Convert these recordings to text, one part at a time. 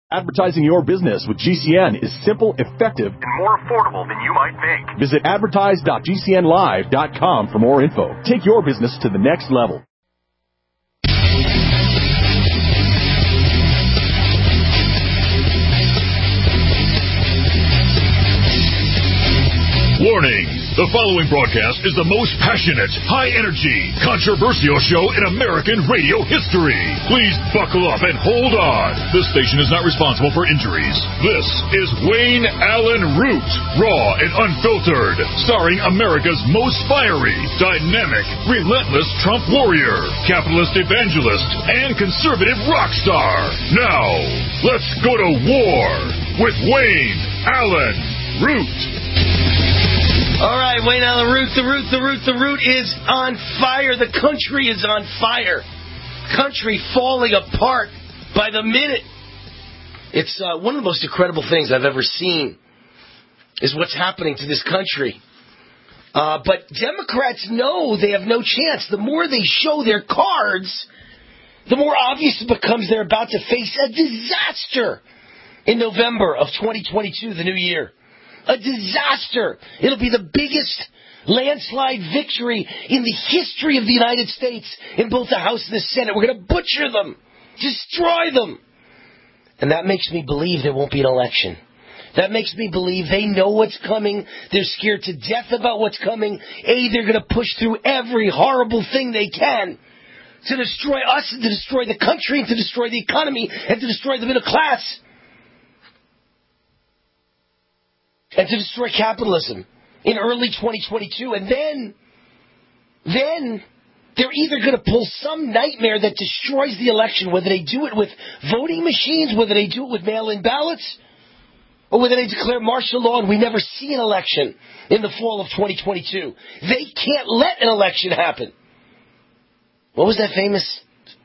Advertising your business with GCN is simple, effective, and more affordable than you might think. Visit advertise.gcnlive.com for more info. Take your business to the next level. Warning! The following broadcast is the most passionate, high-energy, controversial show in American radio history. Please buckle up and hold on. This station is not responsible for injuries. This is Wayne Allen Root, raw and unfiltered, starring America's most fiery, dynamic, relentless Trump warrior, capitalist evangelist, and conservative rock star. Now, let's go to war with Wayne Allen Root. All right, Wayne Allen Root, the root is on fire. The country is on fire. Country falling apart by the minute. It's one of the most incredible things I've ever seen is what's happening to this country. But Democrats know they have no chance. The more they show their cards, the more obvious it becomes they're about to face a disaster in November of 2022, the new year. A disaster. It'll be the biggest landslide victory in the history of the United States in both the House and the Senate. We're going to butcher them, destroy them. And that makes me believe there won't be an election. That makes me believe they know what's coming. They're scared to death about what's coming. They're going to push through every horrible thing they can to destroy us and to destroy the country and to destroy the economy and to destroy the middle class. And to destroy capitalism in early 2022. And then they're either going to pull some nightmare that destroys the election, whether they do it with voting machines, whether they do it with mail-in ballots, or whether they declare martial law and we never see an election in the fall of 2022. They can't let an election happen. What was that famous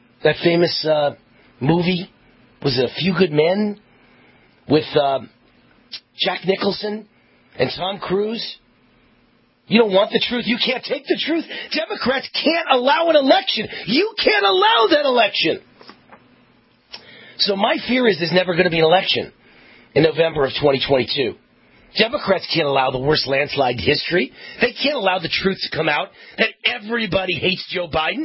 movie? Was it A Few Good Men? With Jack Nicholson and Tom Cruise. You don't want the truth. You can't take the truth. Democrats can't allow an election. You can't allow that election. So my fear is there's never going to be an election in November of 2022. Democrats can't allow the worst landslide in history. They can't allow the truth to come out that everybody hates Joe Biden.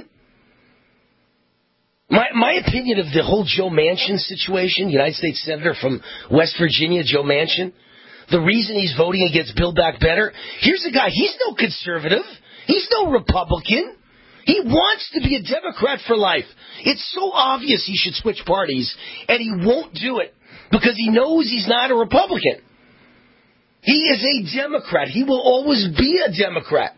My opinion of the whole Joe Manchin situation, United States Senator from West Virginia, Joe Manchin, the reason he's voting against Build Back Better, here's a guy, he's no conservative. He's no Republican. He wants to be a Democrat for life. It's so obvious he should switch parties, and he won't do it because he knows he's not a Republican. He is a Democrat. He will always be a Democrat.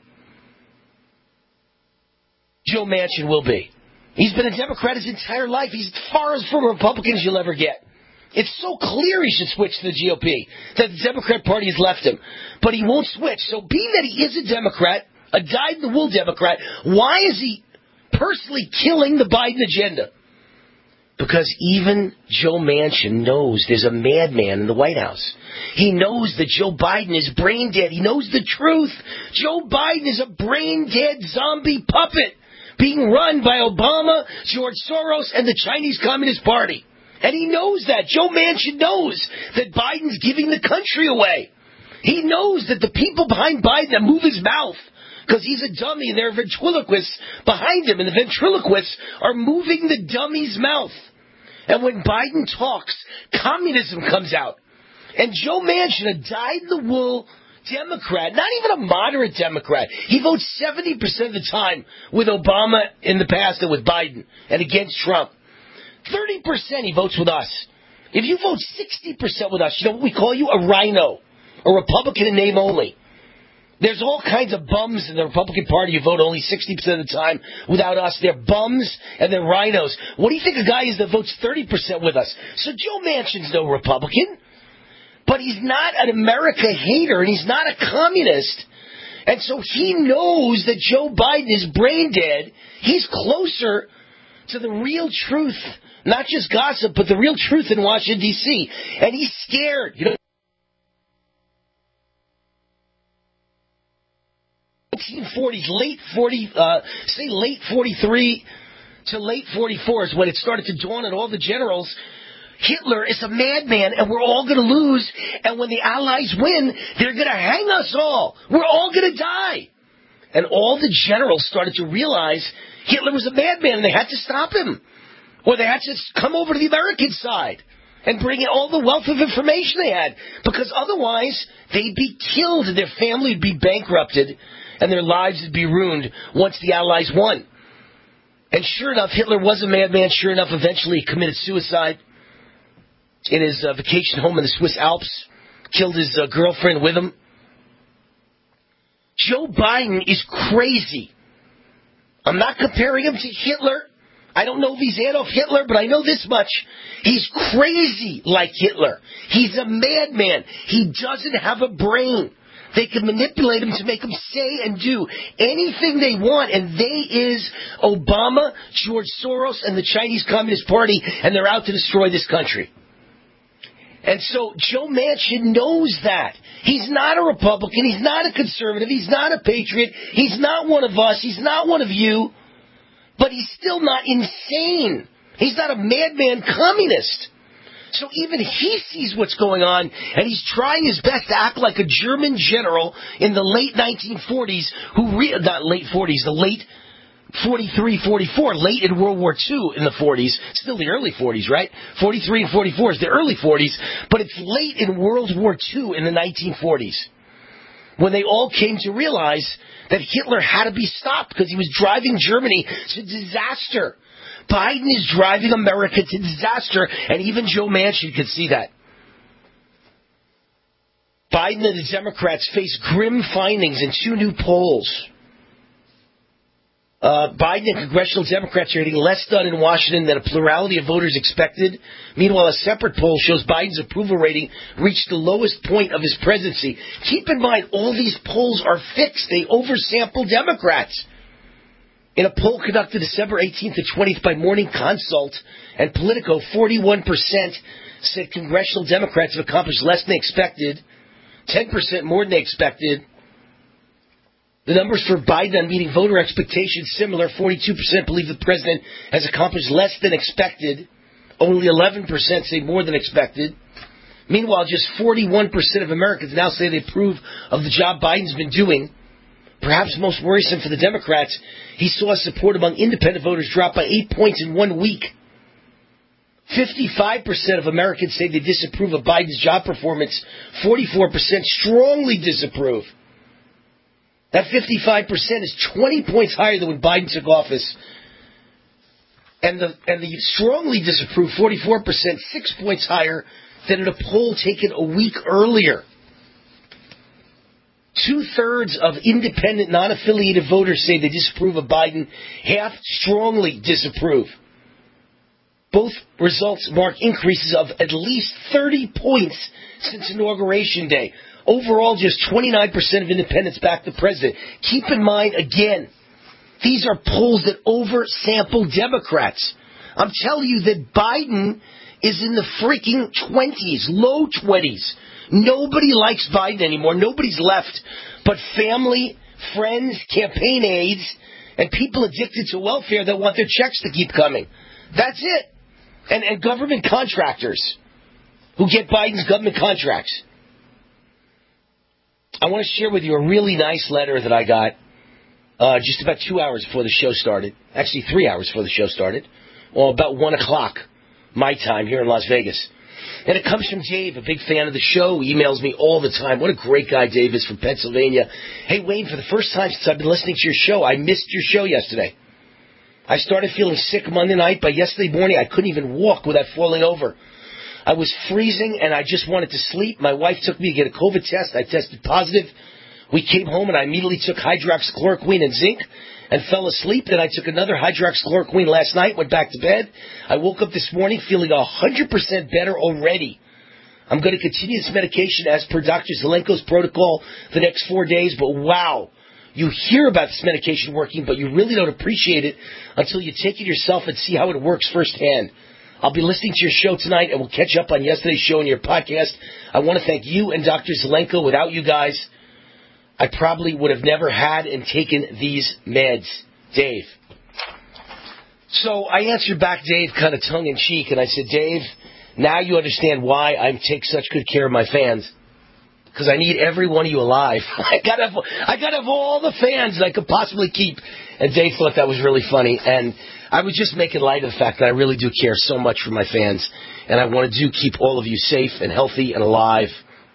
Joe Manchin will be. He's been a Democrat his entire life. He's as far as from a Republican as you'll ever get. It's so clear he should switch to the GOP that the Democrat Party has left him. But he won't switch. So being that he is a Democrat, a dyed-in-the-wool Democrat, why is he personally killing the Biden agenda? Because even Joe Manchin knows there's a madman in the White House. He knows that Joe Biden is brain dead. He knows the truth. Joe Biden is a brain dead zombie puppet being run by Obama, George Soros, and the Chinese Communist Party. And he knows that. Joe Manchin knows that Biden's giving the country away. He knows that the people behind Biden that move his mouth, because he's a dummy and there are ventriloquists behind him, and the ventriloquists are moving the dummy's mouth. And when Biden talks, communism comes out. And Joe Manchin, a dyed-in-the-wool Democrat, not even a moderate Democrat. He votes 70% of the time with Obama in the past and with Biden and against Trump. 30% he votes with us. If you vote 60% with us, you know what we call you? A rhino. A Republican in name only. There's all kinds of bums in the Republican Party who vote only 60% of the time without us. They're bums and they're rhinos. What do you think a guy is that votes 30% with us? So Joe Manchin's no Republican. But he's not an America hater, and he's not a communist. And so he knows that Joe Biden is brain dead. He's closer to the real truth, not just gossip, but the real truth in Washington, D.C. And he's scared. You know, 1940s, late 43 to late 44 is when it started to dawn on all the generals. Hitler is a madman and we're all going to lose. And when the Allies win, they're going to hang us all. We're all going to die. And all the generals started to realize Hitler was a madman and they had to stop him. Or they had to come over to the American side and bring in all the wealth of information they had. Because otherwise, they'd be killed and their family would be bankrupted and their lives would be ruined once the Allies won. And sure enough, Hitler was a madman. Sure enough, eventually he committed suicide in his vacation home in the Swiss Alps. Killed his girlfriend with him. Joe Biden is crazy. I'm not comparing him to Hitler. I don't know if he's Adolf Hitler, but I know this much. He's crazy like Hitler. He's a madman. He doesn't have a brain. They can manipulate him to make him say and do anything they want, and they is Obama, George Soros, and the Chinese Communist Party, and they're out to destroy this country. And so Joe Manchin knows that. He's not a Republican. He's not a conservative. He's not a patriot. He's not one of us. He's not one of you. But he's still not insane. He's not a madman communist. So even he sees what's going on, and he's trying his best to act like a German general in the late 1940s, not late 40s, the late 43, 44, late in World War II in the 40s, still the early 40s, right? 43 and 44 is the early 40s, but it's late in World War II in the 1940s, when they all came to realize that Hitler had to be stopped because he was driving Germany to disaster. Biden is driving America to disaster, and even Joe Manchin could see that. Biden and the Democrats face grim findings in 2 new polls. Biden and congressional Democrats are getting less done in Washington than a plurality of voters expected. Meanwhile, a separate poll shows Biden's approval rating reached the lowest point of his presidency. Keep in mind, all these polls are fixed. They oversample Democrats. In a poll conducted December 18th to 20th by Morning Consult and Politico, 41% said congressional Democrats have accomplished less than they expected, 10% more than they expected. The numbers for Biden on meeting voter expectations similar. 42% believe the president has accomplished less than expected. Only 11% say more than expected. Meanwhile, just 41% of Americans now say they approve of the job Biden's been doing. Perhaps most worrisome for the Democrats, he saw support among independent voters drop by 8 points in 1 week. 55% of Americans say they disapprove of Biden's job performance. 44% strongly disapprove. That 55% is 20 points higher than when Biden took office. And the strongly disapprove, 44%, 6 points higher than in a poll taken a week earlier. 2/3 of independent, non-affiliated voters say they disapprove of Biden. Half strongly disapprove. Both results mark increases of at least 30 points since Inauguration Day. Overall, just 29% of independents back the president. Keep in mind, again, these are polls that oversample Democrats. I'm telling you that Biden is in the freaking 20s, low 20s. Nobody likes Biden anymore. Nobody's left but family, friends, campaign aides, and people addicted to welfare that want their checks to keep coming. That's it. And government contractors who get Biden's government contracts. I want to share with you a really nice letter that I got just about 2 hours before the show started. Actually, 3 hours before the show started. Well, about 1 o'clock my time here in Las Vegas. And it comes from Dave, a big fan of the show. He emails me all the time. What a great guy Dave is from Pennsylvania. Hey, Wayne, for the first time since I've been listening to your show, I missed your show yesterday. I started feeling sick Monday night. By yesterday morning, I couldn't even walk without falling over. I was freezing, and I just wanted to sleep. My wife took me to get a COVID test. I tested positive. We came home, and I immediately took hydroxychloroquine and zinc and fell asleep. Then I took another hydroxychloroquine last night, went back to bed. I woke up this morning feeling 100% better already. I'm going to continue this medication as per Dr. Zelenko's protocol the next 4 days, but wow. You hear about this medication working, but you really don't appreciate it until you take it yourself and see how it works firsthand. I'll be listening to your show tonight, and we'll catch up on yesterday's show and your podcast. I want to thank you and Dr. Zelenko. Without you guys, I probably would have never had and taken these meds. Dave. So I answered back Dave kind of tongue-in-cheek, and I said, Dave, Now you understand why I take such good care of my fans. Because I need every one of you alive. I gotta have all the fans that I could possibly keep. And Dave thought that was really funny. And I was just making light of the fact that I really do care so much for my fans. And I want to keep all of you safe and healthy and alive.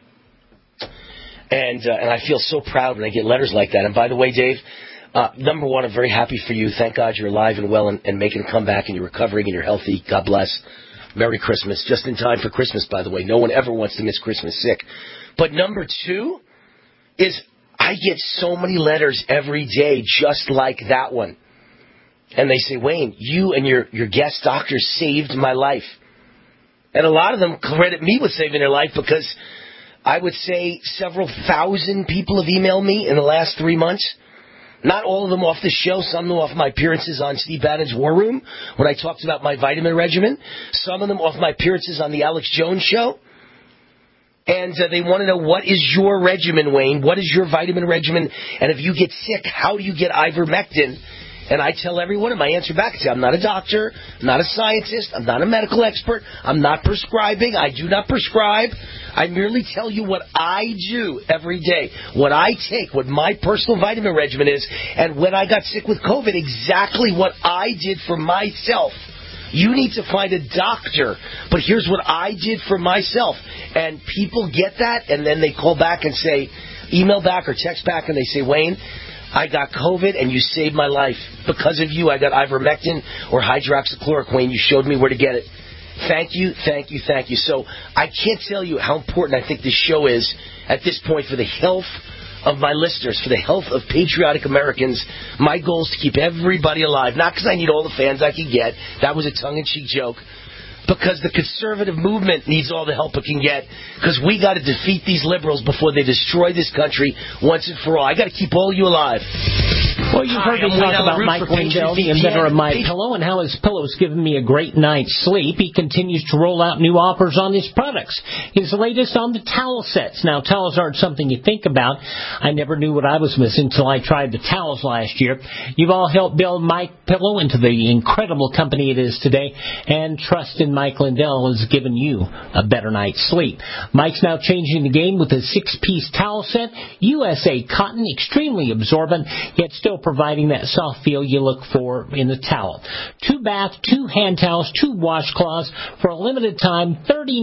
And I feel so proud when I get letters like that. And by the way, Dave, number one, I'm very happy for you. Thank God you're alive and well and making a comeback and you're recovering and you're healthy. God bless. Merry Christmas. Just in time for Christmas, by the way. No one ever wants to miss Christmas sick. But number two is I get so many letters every day just like that one. And they say, Wayne, you and your guest doctor saved my life. And a lot of them credit me with saving their life because I would say several thousand people have emailed me in the last 3 months. Not all of them off the show. Some of them off my appearances on Steve Bannon's War Room when I talked about my vitamin regimen. Some of them off my appearances on the Alex Jones Show. And they want to know, what is your regimen, Wayne? What is your vitamin regimen? And if you get sick, how do you get ivermectin? And I tell everyone, and my answer back is, I'm not a doctor, I'm not a scientist, I'm not a medical expert, I'm not prescribing, I do not prescribe. I merely tell you what I do every day, what I take, what my personal vitamin regimen is, and when I got sick with COVID, exactly what I did for myself. You need to find a doctor, but here's what I did for myself. And people get that, and then they call back and say, email back or text back, and they say, Wayne, I got COVID, and you saved my life. Because of you, I got ivermectin or hydroxychloroquine. You showed me where to get it. Thank you, thank you, thank you. So I can't tell you how important I think this show is at this point for the health of my listeners, for the health of patriotic Americans. My goal is to keep everybody alive, not because I need all the fans I can get. That was a tongue-in-cheek joke. Because the conservative movement needs all the help it can get. Because we got to defeat these liberals before they destroy this country once and for all. I got to keep all you alive. Well, you've heard me talk about Mike Lindell, the inventor of MyPillow, and how his pillow's given me a great night's sleep. He continues to roll out new offers on his products. His latest on the towel sets. Now, towels aren't something you think about. I never knew what I was missing until I tried the towels last year. You've all helped build MyPillow into the incredible company it is today, and trust in Mike Lindell has given you a better night's sleep. Mike's now changing the game with a 6-piece towel set, USA cotton, extremely absorbent, yet still providing that soft feel you look for in the towel. 2 bath, 2 hand towels, 2 washcloths for a limited time,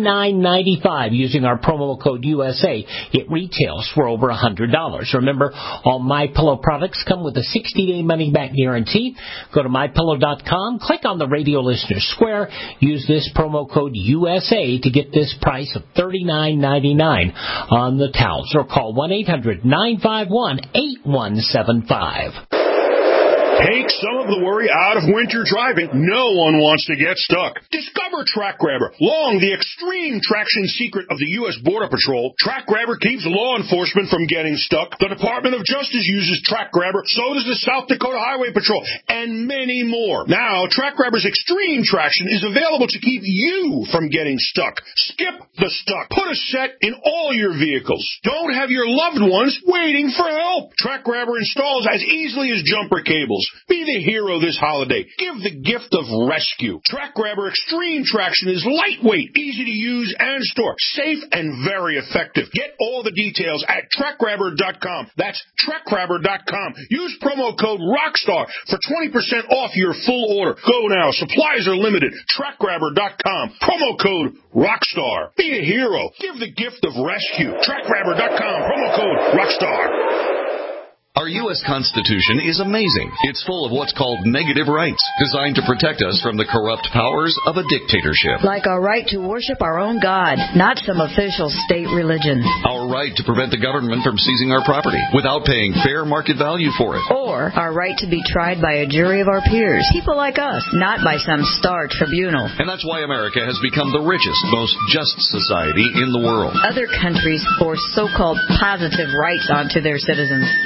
$39.95 using our promo code USA. It retails for over $100. Remember, all MyPillow products come with a 60-day money-back guarantee. Go to MyPillow.com, click on the radio listener square, use this promo code USA to get this price of $39.99 on the towels, or call 1-800-951-8175. Take some of the worry out of winter driving. No one wants to get stuck. Discover Track Grabber. Long the extreme traction secret of the U.S. Border Patrol, Track Grabber keeps law enforcement from getting stuck. The Department of Justice uses Track Grabber. So does the South Dakota Highway Patrol, and many more. Now, Track Grabber's extreme traction is available to keep you from getting stuck. Skip the stuck. Put a set in all your vehicles. Don't have your loved ones waiting for help. Track Grabber installs as easily as jumper cables. Be the hero this holiday. Give the gift of rescue. Track Grabber Extreme Traction is lightweight, easy to use and store, safe and very effective. Get all the details at TrackGrabber.com. That's TrackGrabber.com. Use promo code ROCKSTAR for 20% off your full order. Go now. Supplies are limited. TrackGrabber.com. Promo code ROCKSTAR. Be a hero. Give the gift of rescue. TrackGrabber.com. Promo code ROCKSTAR. Our U.S. Constitution is amazing. It's full of what's called negative rights, designed to protect us from the corrupt powers of a dictatorship. Like our right to worship our own God, not some official state religion. Our right to prevent the government from seizing our property without paying fair market value for it. Or our right to be tried by a jury of our peers, people like us, not by some star tribunal. And that's why America has become the richest, most just society in the world. Other countries force so-called positive rights onto their citizens. These enable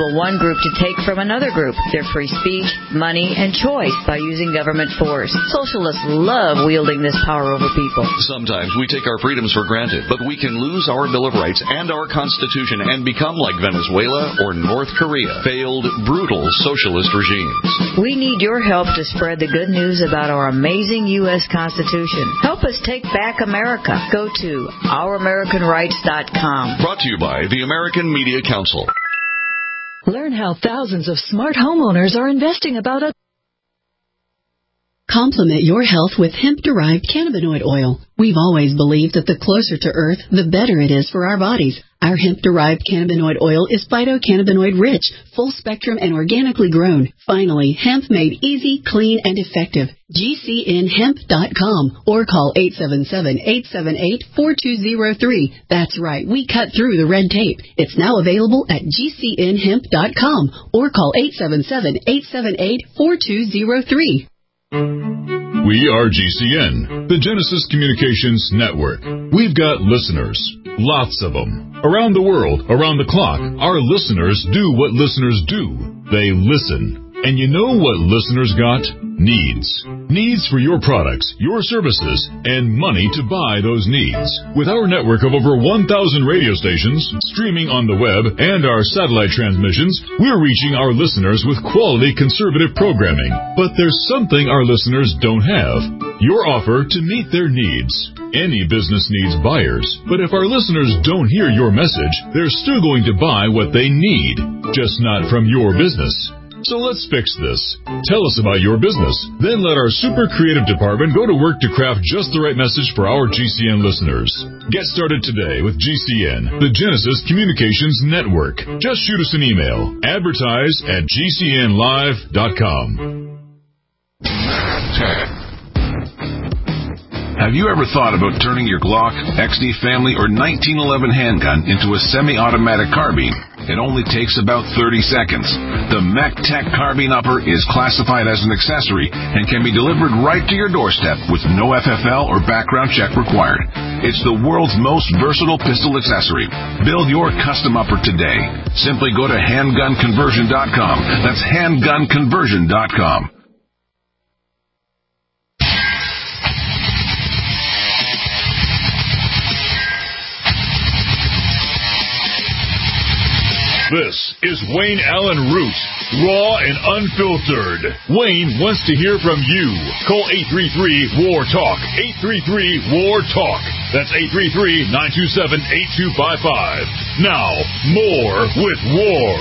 enable one group to take from another group their free speech, money, and choice by using government force. Socialists love wielding this power over people. Sometimes we take our freedoms for granted, but we can lose our Bill of Rights and our Constitution and become like Venezuela or North Korea, failed, brutal socialist regimes. We need your help to spread the good news about our amazing U.S. Constitution. Help us take back America. Go to ouramericanrights.com. Brought to you by the American Media Council. Learn how thousands of smart homeowners are investing about a... Complement your health with hemp-derived cannabinoid oil. We've always believed that the closer to Earth, the better it is for our bodies. Our hemp-derived cannabinoid oil is phytocannabinoid-rich, full-spectrum, and organically grown. Finally, hemp made easy, clean, and effective. GCNhemp.com or call 877-878-4203. That's right, we cut through the red tape. It's now available at GCNhemp.com or call 877-878-4203. We are GCN, the Genesis Communications Network. We've got listeners, lots of them. Around the world, around the clock, our listeners do what listeners do. They listen. And you know what listeners got? Needs. Needs for your products, your services, and money to buy those needs. With our network of over 1,000 radio stations, streaming on the web, and our satellite transmissions, we're reaching our listeners with quality conservative programming. But there's something our listeners don't have. Your offer to meet their needs. Any business needs buyers, but if our listeners don't hear your message, they're still going to buy what they need, just not from your business. So let's fix this. Tell us about your business. Then let our super creative department go to work to craft just the right message for our GCN listeners. Get started today with GCN, the Genesis Communications Network. Just shoot us an email. Advertise@GCNlive.com. Have you ever thought about turning your Glock, XD Family, or 1911 handgun into a semi-automatic carbine? It only takes about 30 seconds. The MacTech Carbine Upper is classified as an accessory and can be delivered right to your doorstep with no FFL or background check required. It's the world's most versatile pistol accessory. Build your custom upper today. Simply go to handgunconversion.com. That's handgunconversion.com. This is Wayne Allen Root, raw and unfiltered. Wayne wants to hear from you. Call 833-WAR-TALK, 833-WAR-TALK. That's 833-927-8255. Now, more with War.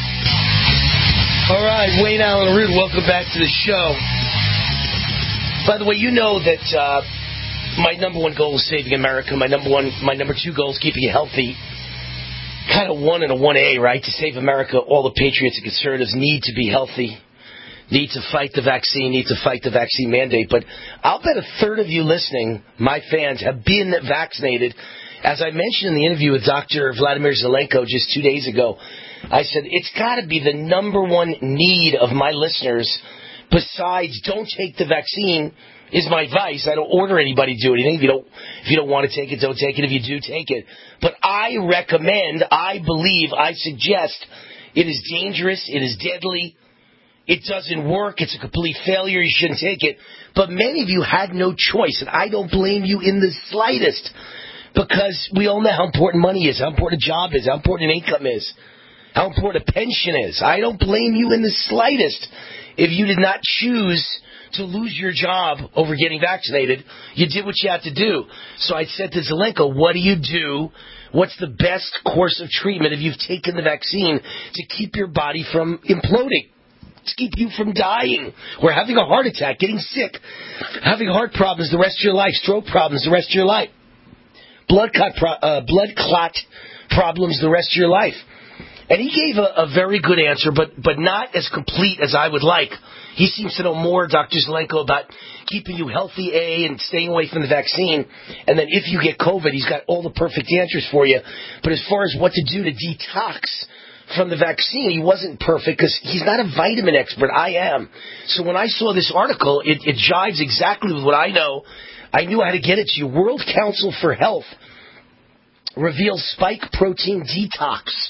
All right, Wayne Allen Root, welcome back to the show. By the way, you know that my number one goal is saving America. My number two goal is keeping it healthy. Kind of 1 and a 1A, right? To save America, all the patriots and conservatives need to be healthy, need to fight the vaccine, need to fight the vaccine mandate. But I'll bet a third of you listening, my fans, have been vaccinated. As I mentioned in the interview with Dr. Vladimir Zelenko just 2 days ago, I said it's got to be the number one need of my listeners, besides don't take the vaccine, is my advice. I don't order anybody to do anything. If you don't want to take it, don't take it. If you do, take it. But I recommend, I believe, I suggest it is dangerous, it is deadly, it doesn't work, it's a complete failure, you shouldn't take it. But many of you had no choice, and I don't blame you in the slightest, because we all know how important money is, how important a job is, how important an income is, how important a pension is. I don't blame you in the slightest if you did not choose to lose your job over getting vaccinated. You did what you had to do. So I said to Zelenko, what do you do? What's the best course of treatment if you've taken the vaccine to keep your body from imploding, to keep you from dying or having a heart attack, getting sick, having heart problems the rest of your life, stroke problems the rest of your life, blood clot problems the rest of your life? And he gave a very good answer, but not as complete as I would like. He seems to know more, Dr. Zelenko, about keeping you healthy, and staying away from the vaccine. And then if you get COVID, he's got all the perfect answers for you. But as far as what to do to detox from the vaccine, he wasn't perfect because he's not a vitamin expert. I am. So when I saw this article, it jives exactly with what I know. I knew how to get it to you. World Council for Health reveals spike protein detox.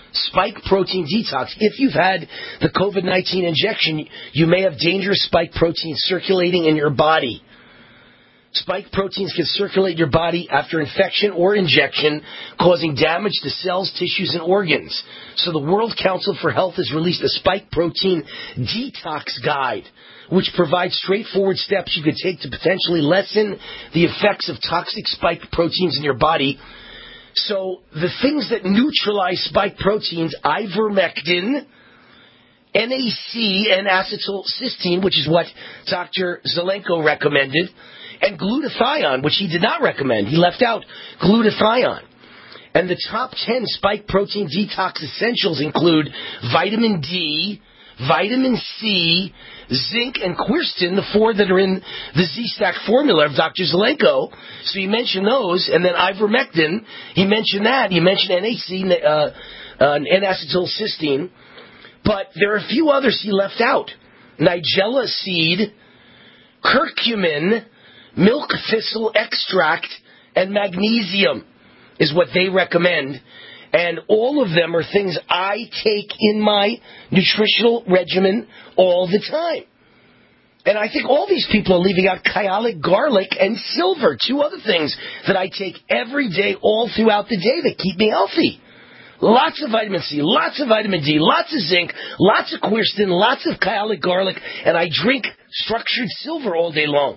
spike protein detox. If you've had the COVID-19 injection, you may have dangerous spike proteins circulating in your body. Spike proteins can circulate in your body after infection or injection, causing damage to cells, tissues, and organs. So the World Council for Health has released a spike protein detox guide, which provides straightforward steps you could take to potentially lessen the effects of toxic spike proteins in your body. So the things that neutralize spike proteins, ivermectin, NAC, and acetylcysteine, which is what Dr. Zelenko recommended, and glutathione, which he did not recommend. He left out glutathione. And the top 10 spike protein detox essentials include vitamin D, vitamin C, zinc, and quercetin, the 4 that are in the Z-Stack formula of Dr. Zelenko. So he mentioned those. And then ivermectin, he mentioned that. He mentioned NAC, N-acetylcysteine. But there are a few others he left out. Nigella seed, curcumin, milk thistle extract, and magnesium is what they recommend. And all of them are things I take in my nutritional regimen all the time. And I think all these people are leaving out kyolic garlic and silver, 2 other things that I take every day all throughout the day that keep me healthy. Lots of vitamin C, lots of vitamin D, lots of zinc, lots of quercetin, lots of kyolic garlic, and I drink structured silver all day long.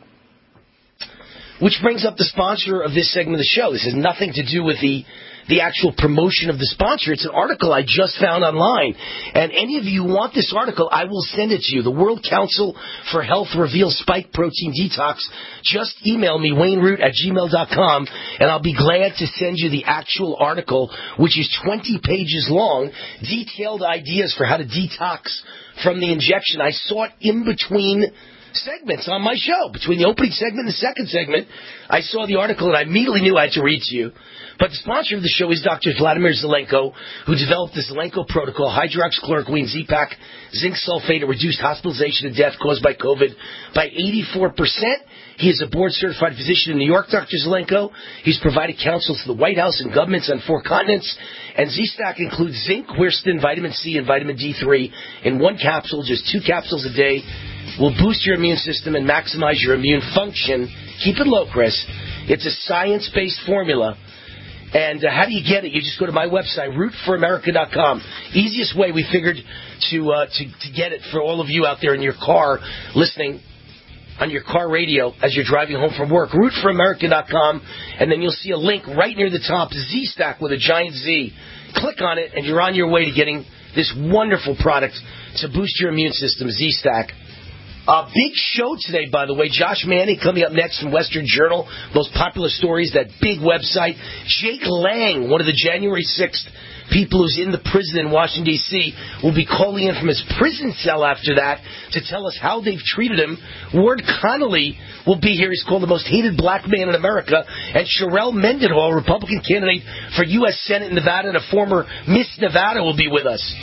Which brings up the sponsor of this segment of the show. This has nothing to do with the actual promotion of the sponsor. It's an article I just found online. And any of you want this article, I will send it to you. The World Council for Health reveals spike protein detox. Just email me, wayneroot@gmail.com, and I'll be glad to send you the actual article, which is 20 pages long, detailed ideas for how to detox from the injection. I saw it in between segments on my show. Between the opening segment and the second segment, I saw the article and I immediately knew I had to read to you. But the sponsor of the show is Dr. Vladimir Zelenko, who developed the Zelenko protocol, hydroxychloroquine, Z-Pak, zinc sulfate, to reduce hospitalization and death caused by COVID by 84%. He is a board-certified physician in New York, Dr. Zelenko. He's provided counsel to the White House and governments on 4 continents. And Z-Stack includes zinc, quercetin, vitamin C, and vitamin D3 in 1 capsule, just 2 capsules a day. Will boost your immune system and maximize your immune function. Keep it low, Chris. It's a science-based formula. And how do you get it? You just go to my website, rootforamerica.com. Easiest way we figured to get it for all of you out there in your car listening on your car radio as you're driving home from work. Rootforamerica.com, and then you'll see a link right near the top, Z-Stack with a giant Z. Click on it, and you're on your way to getting this wonderful product to boost your immune system, Z-Stack. A big show today, by the way. Josh Manning coming up next from Western Journal. Most popular stories, that big website. Jake Lang, one of the January 6th people who's in the prison in Washington, D.C., will be calling in from his prison cell after that to tell us how they've treated him. Ward Connolly will be here. He's called the most hated black man in America. And Sherelle Mendenhall, Republican candidate for U.S. Senate in Nevada and a former Miss Nevada, will be with us.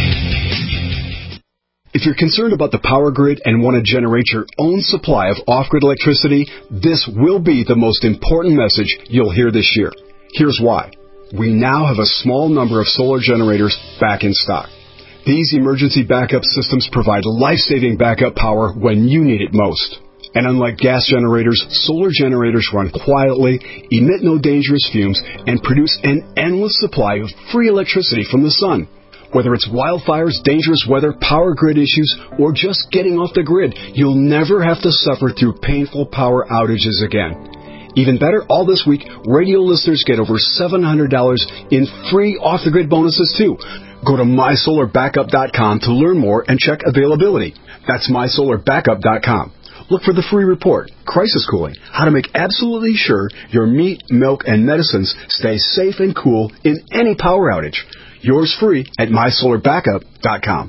If you're concerned about the power grid and want to generate your own supply of off-grid electricity, this will be the most important message you'll hear this year. Here's why. We now have a small number of solar generators back in stock. These emergency backup systems provide life-saving backup power when you need it most. And unlike gas generators, solar generators run quietly, emit no dangerous fumes, and produce an endless supply of free electricity from the sun. Whether it's wildfires, dangerous weather, power grid issues, or just getting off the grid, you'll never have to suffer through painful power outages again. Even better, all this week, radio listeners get over $700 in free off-the-grid bonuses, too. Go to mysolarbackup.com to learn more and check availability. That's mysolarbackup.com. Look for the free report, Crisis Cooling, how to make absolutely sure your meat, milk, and medicines stay safe and cool in any power outage. Yours free at mysolarbackup.com.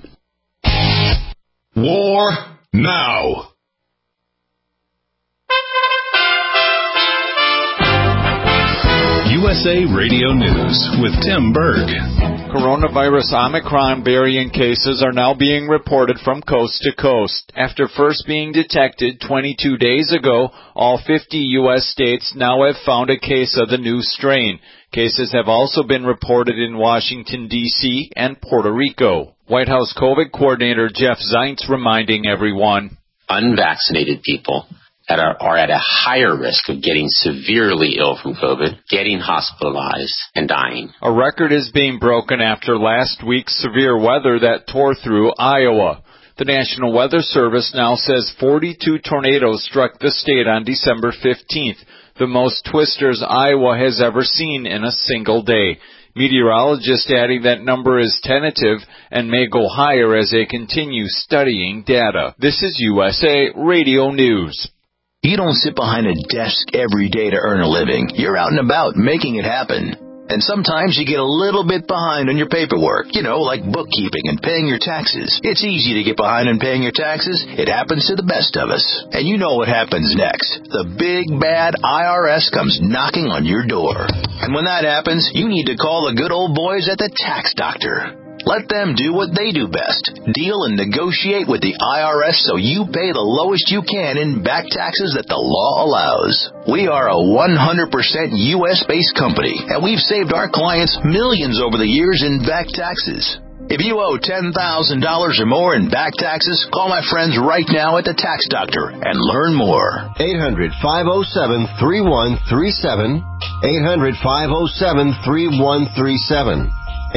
War now. USA Radio News with Tim Berg. Coronavirus Omicron variant cases are now being reported from coast to coast. After first being detected 22 days ago, all 50 U.S. states now have found a case of the new strain. Cases have also been reported in Washington, D.C. and Puerto Rico. White House COVID coordinator Jeff Zients reminding everyone, unvaccinated people are at a higher risk of getting severely ill from COVID, getting hospitalized, and dying. A record is being broken after last week's severe weather that tore through Iowa. The National Weather Service now says 42 tornadoes struck the state on December 15th, the most twisters Iowa has ever seen in a single day. Meteorologists adding that number is tentative and may go higher as they continue studying data. This is USA Radio News. You don't sit behind a desk every day to earn a living. You're out and about making it happen. And sometimes you get a little bit behind on your paperwork, like bookkeeping and paying your taxes. It's easy to get behind on paying your taxes. It happens to the best of us. And you know what happens next. The big, bad IRS comes knocking on your door. And when that happens, you need to call the good old boys at the Tax Doctor. Let them do what they do best. Deal and negotiate with the IRS so you pay the lowest you can in back taxes that the law allows. We are a 100% U.S.-based company, and we've saved our clients millions over the years in back taxes. If you owe $10,000 or more in back taxes, call my friends right now at the Tax Doctor and learn more. 800-507-3137. 800-507-3137.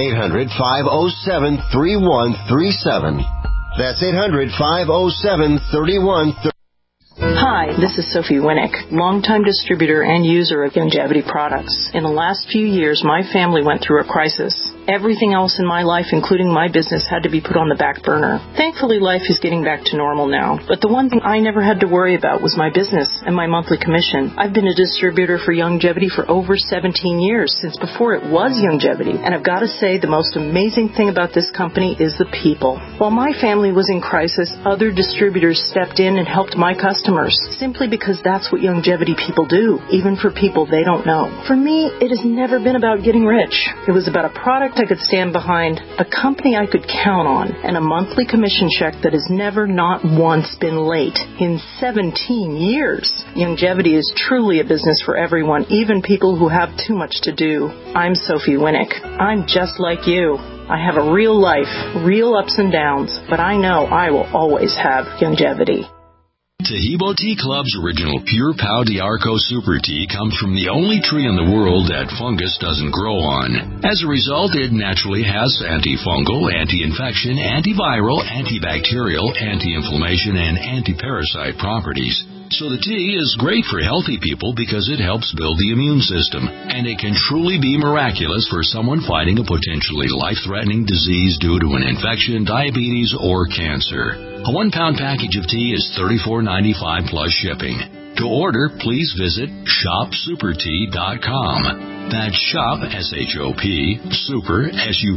800-507-3137. That's 800-507-3137. Hi, this is Sophie Winnick, longtime distributor and user of Youngevity products. In the last few years, my family went through a crisis. Everything else in my life, including my business, had to be put on the back burner. Thankfully, life is getting back to normal now. But the one thing I never had to worry about was my business and my monthly commission. I've been a distributor for Youngevity for over 17 years, since before it was Youngevity. And I've got to say, the most amazing thing about this company is the people. While my family was in crisis, other distributors stepped in and helped my customers, simply because that's what Youngevity people do, even for people they don't know. For me, it has never been about getting rich. It was about a product I could stand behind, a company I could count on, and a monthly commission check that has never, not once, been late in 17 years. Youngevity is truly a business for everyone, even people who have too much to do. I'm Sophie Winnick. I'm just like you. I have a real life, real ups and downs, but I know I will always have Youngevity. Tahibo Tea Club's original Pure Pau d'Arco Super Tea comes from the only tree in the world that fungus doesn't grow on. As a result, it naturally has antifungal, anti-infection, antiviral, antibacterial, anti-inflammation, and anti-parasite properties. So the tea is great for healthy people because it helps build the immune system, and it can truly be miraculous for someone fighting a potentially life-threatening disease due to an infection, diabetes, or cancer. A 1-pound package of tea is $34.95 plus shipping. To order, please visit shopsupertea.com. That's shop, S-H-O-P, super,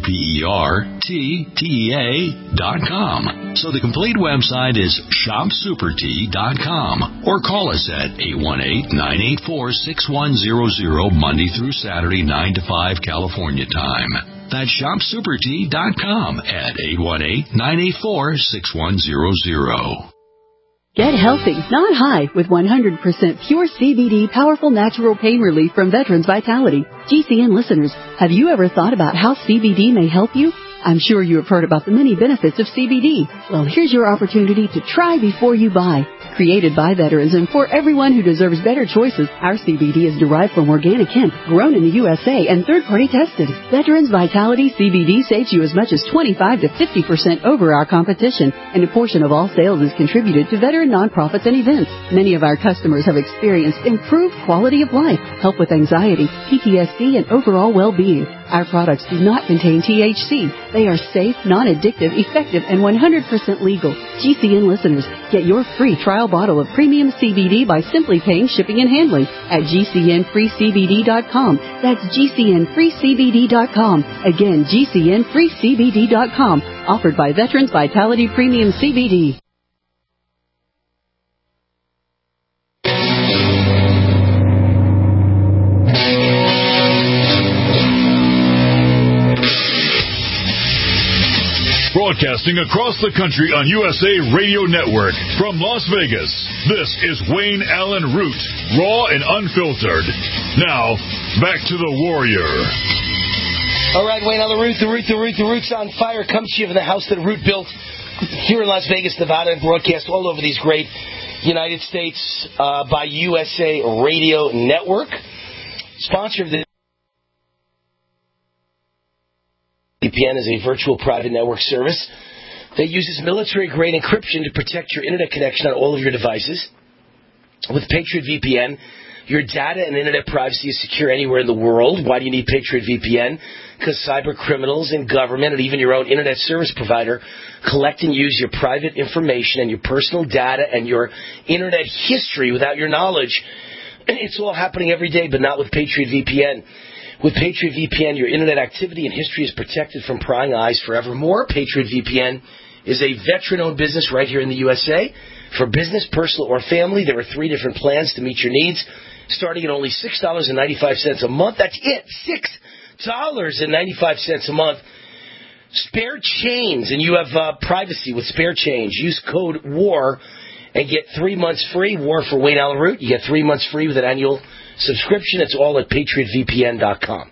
S-U-P-E-R-T-T-E-A.com. So the complete website is shopsupertea.com, or call us at 818-984-6100 Monday through Saturday, 9 to 5 California time. That's shopsupertea.com at 818-984-6100. Get healthy, not high, with 100% pure CBD powerful natural pain relief from Veterans Vitality. GCN listeners, have you ever thought about how CBD may help you? I'm sure you have heard about the many benefits of CBD. Well, here's your opportunity to try before you buy. Created by veterans and for everyone who deserves better choices, our CBD is derived from organic hemp, grown in the USA, and third-party tested. Veterans Vitality CBD saves you as much as 25 to 50% over our competition, and a portion of all sales is contributed to veteran nonprofits and events. Many of our customers have experienced improved quality of life, help with anxiety, PTSD, and overall well-being. Our products do not contain THC. They are safe, non-addictive, effective, and 100% legal. GCN listeners, get your free trial bottle of premium CBD by simply paying shipping and handling at GCNFreeCBD.com. That's GCNFreeCBD.com. Again, GCNFreeCBD.com. Offered by Veterans Vitality Premium CBD. Broadcasting across the country on USA Radio Network from Las Vegas, this is Wayne Allen Root, raw and unfiltered. Now, back to the Warrior. All right, Wayne Allen Root, the Root's on fire. Comes to you from the house that Root built here in Las Vegas, Nevada, and broadcast all over these great United States by USA Radio Network. Sponsor of the VPN is a virtual private network service that uses military-grade encryption to protect your internet connection on all of your devices. With Patriot VPN, your data and internet privacy is secure anywhere in the world. Why do you need Patriot VPN? Because cyber criminals and government and even your own internet service provider collect and use your private information and your personal data and your internet history without your knowledge. It's all happening every day, but not with Patriot VPN. With Patriot VPN, your internet activity and history is protected from prying eyes forevermore. Patriot VPN is a veteran-owned business right here in the USA. For business, personal, or family, there are 3 different plans to meet your needs, starting at only $6.95 a month. That's it, $6.95 a month. Spare change, and you have privacy with Spare Change. Use code WAR and get 3 months free. WAR for Wayne Allen Root. You get 3 months free with an annual subscription. It's all at PatriotVPN.com.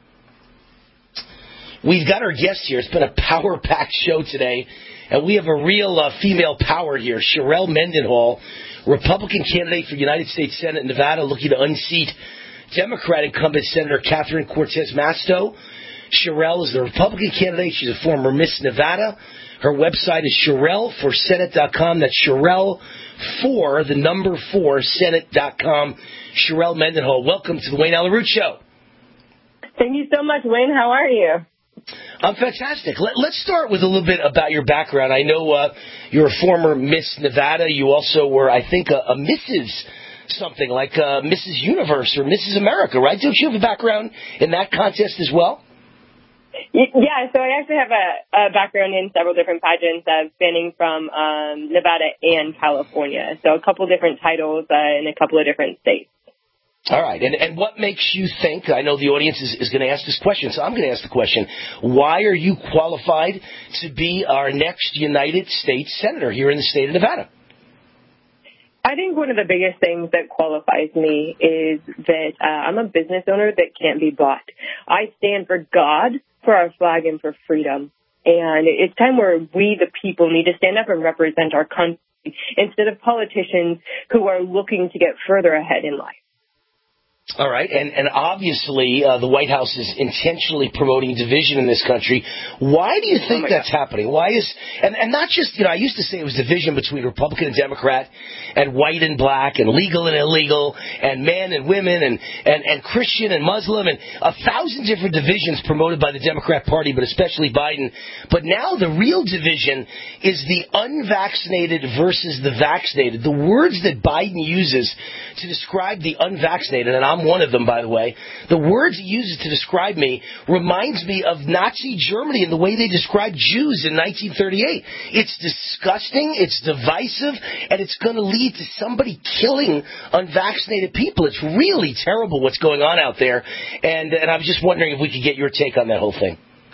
We've got our guest here. It's been a power-packed show today, and we have a real female power here. Sherelle Mendenhall, Republican candidate for United States Senate in Nevada, looking to unseat Democrat incumbent Senator Catherine Cortez Masto. Sherelle is the Republican candidate. She's a former Miss Nevada. Her website is SherelleForSenate.com. That's Sherelle for the number 4 Senate.com. Sherelle Mendenhall, welcome to the Wayne Allen Root Show. Thank you so much, Wayne. How are you? I'm fantastic. Let's start with a little bit about your background. I know you're a former Miss Nevada. You also were, I think, a Mrs. something, like Mrs. Universe or Mrs. America, right? Don't you have a background in that contest as well? Yeah, so I actually have a background in several different pageants spanning from Nevada and California. So a couple different titles in a couple of different states. All right. And what makes you think, I know the audience is going to ask this question, so I'm going to ask the question, why are you qualified to be our next United States Senator here in the state of Nevada? I think one of the biggest things that qualifies me is that I'm a business owner that can't be bought. I stand for God, for our flag, and for freedom. And it's time where we, the people, need to stand up and represent our country instead of politicians who are looking to get further ahead in life. All right, and obviously the White House is intentionally promoting division in this country. Why do you think that's happening? Why is and not just, I used to say it was division between Republican and Democrat and white and black and legal and illegal and men and women and Christian and Muslim and 1,000 different divisions promoted by the Democrat Party, but especially Biden. But now the real division is the unvaccinated versus the vaccinated. The words that Biden uses to describe the unvaccinated, and I'm one of them, by the way. The words he uses to describe me reminds me of Nazi Germany and the way they described Jews in 1938. It's disgusting, it's divisive, and it's going to lead to somebody killing unvaccinated people. It's really terrible what's going on out there, and I was just wondering if we could get your take on that whole thing.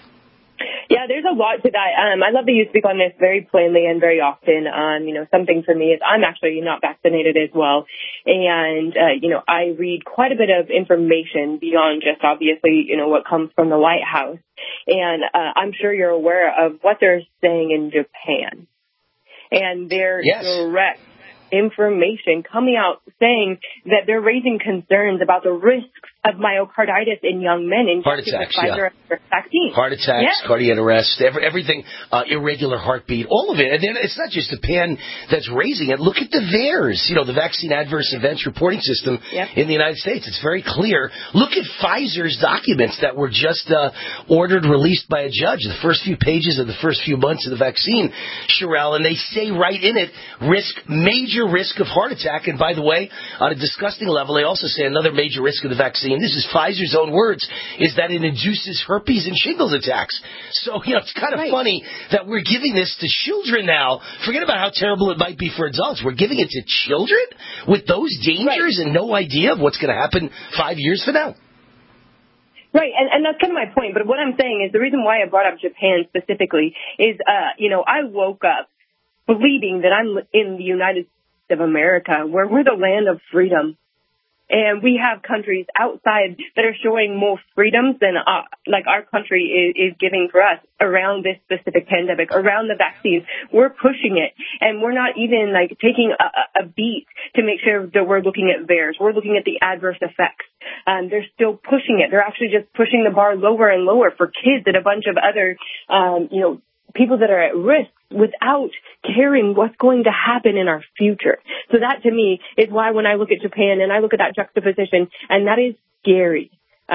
Yeah, there's a lot to that. I love that you speak on this very plainly and very often. Something for me is I'm actually not vaccinated as well. And, I read quite a bit of information beyond just obviously, what comes from the White House. And I'm sure you're aware of what they're saying in Japan. And their direct information coming out saying that they're raising concerns about the risks of myocarditis in young men injected with Pfizer vaccine. Heart attacks, cardiac arrest, everything, irregular heartbeat, all of it. And then it's not just Japan that's raising it. Look at the VAERS, the Vaccine Adverse Events Reporting System in the United States. It's very clear. Look at Pfizer's documents that were just ordered, released by a judge, the first few pages of the first few months of the vaccine, Sherelle, and they say right in it, major risk of heart attack. And by the way, on a disgusting level, they also say another major risk of the vaccine, this is Pfizer's own words, is that it induces herpes and shingles attacks. So, it's kind of funny that we're giving this to children now. Forget about how terrible it might be for adults. We're giving it to children with those dangers and no idea of what's going to happen 5 years from now. Right, and that's kind of my point. But what I'm saying is the reason why I brought up Japan specifically is, I woke up believing that I'm in the United States of America, where we're the land of freedom. And we have countries outside that are showing more freedoms than our country is giving for us around this specific pandemic, around the vaccines. We're pushing it, and we're not even taking a beat to make sure that we're looking at theirs. We're looking at the adverse effects. They're still pushing it. They're actually just pushing the bar lower and lower for kids and a bunch of other, people that are at risk without caring what's going to happen in our future. So that, to me, is why when I look at Japan and I look at that juxtaposition, and that is scary.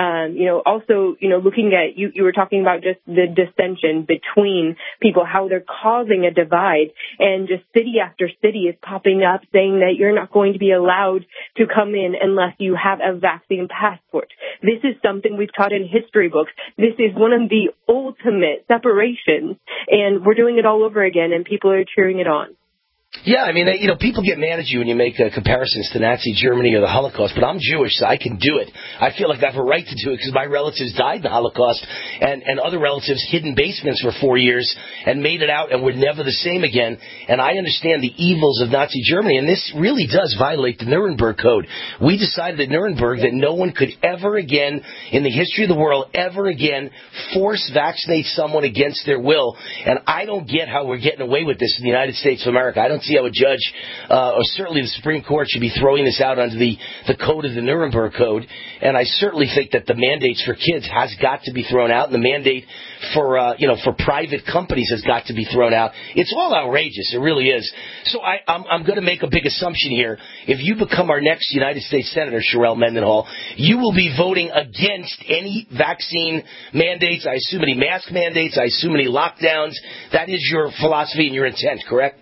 Also, looking at, you were talking about just the dissension between people, how they're causing a divide, and just city after city is popping up saying that you're not going to be allowed to come in unless you have a vaccine passport. This is something we've taught in history books. This is one of the ultimate separations, and we're doing it all over again, and people are cheering it on. Yeah, I mean, people get mad at you when you make comparisons to Nazi Germany or the Holocaust, but I'm Jewish, so I can do it. I feel like I have a right to do it because my relatives died in the Holocaust, and other relatives hid in basements for 4 years and made it out and were never the same again. And I understand the evils of Nazi Germany, and this really does violate the Nuremberg Code. We decided at Nuremberg that no one could ever again, in the history of the world, ever again force vaccinate someone against their will. And I don't get how we're getting away with this in the United States of America. I don't see how a judge, or certainly the Supreme Court, should be throwing this out under the code of the Nuremberg Code. And I certainly think that the mandates for kids has got to be thrown out, and the mandate for private companies has got to be thrown out. It's all outrageous. It really is. So I'm going to make a big assumption here. If you become our next United States Senator, Sherelle Mendenhall, you will be voting against any vaccine mandates. I assume any mask mandates. I assume any lockdowns. That is your philosophy and your intent, correct?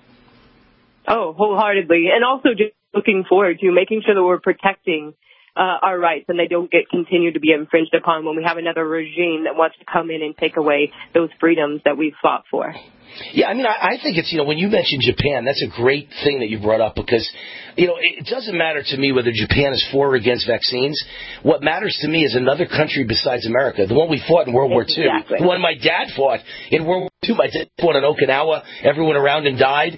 Oh, wholeheartedly. And also just looking forward to making sure that we're protecting our rights and they don't continue to be infringed upon when we have another regime that wants to come in and take away those freedoms that we've fought for. Yeah, I mean, I think it's, when you mentioned Japan, that's a great thing that you brought up because, it doesn't matter to me whether Japan is for or against vaccines. What matters to me is another country besides America, the one we fought in World War II, the one my dad fought in World War II. My dad fought in Okinawa. Everyone around him died.